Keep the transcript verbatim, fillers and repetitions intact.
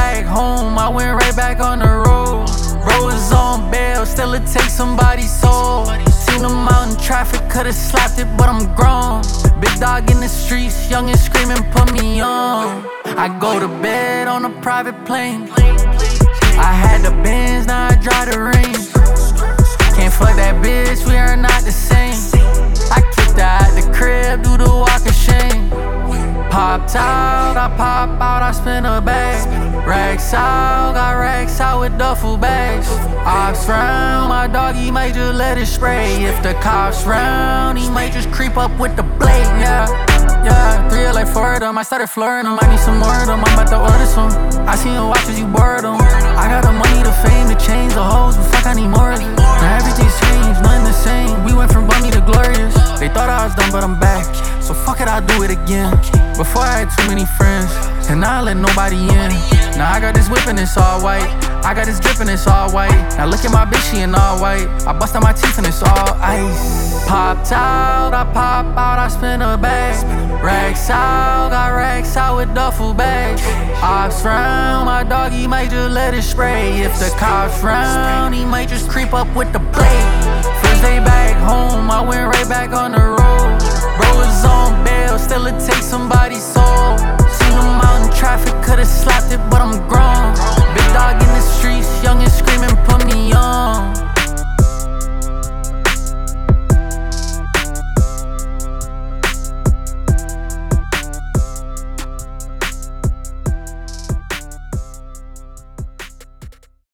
back home, I went right back on the road. Bro was on bail, still it takes somebody's soul. Seen him out in traffic, could've slapped it, but I'm grown. Big dog in the streets, young and screaming, put me on. I go to bed on a private plane. I had the Benz, now I drive the Range. Can't fuck that bitch, we are not the same. I kicked her out the crib, do the walk of shame. Popped out, I pop out, I spin a bag. Racks out, got racks out with duffel bags. Ops round, my dog, he might just let it spray. If the cops round, he might just creep up with the blade, yeah. Yeah, three like four of them, I started flooring them. I need some more of them, I'm about to order some. I seen you watch as you bored them. I got the money, the fame, the chains, the hoes, but fuck, I need more of them. Now everything's changed, nothing the same. We went from bummy to glorious. They thought I was done, but I'm back. So fuck it, I'll do it again. Before I had too many friends, and now I let nobody in. Now I got this whip and it's all white. I got this drip and it's all white. Now look at my bitch, she in all white. I bust out my teeth and it's all ice. Popped out, I pop out, I spin a bag. Racks out, got racks out with duffel bags. Ops round, my dog, he might just let it spray. If the cops round, he might just creep up with the blade. First day back home, I went right back on the road. Bro was on bail, still it takes somebody's soul. Seen him out in traffic, could've slapped it, but I'm grown.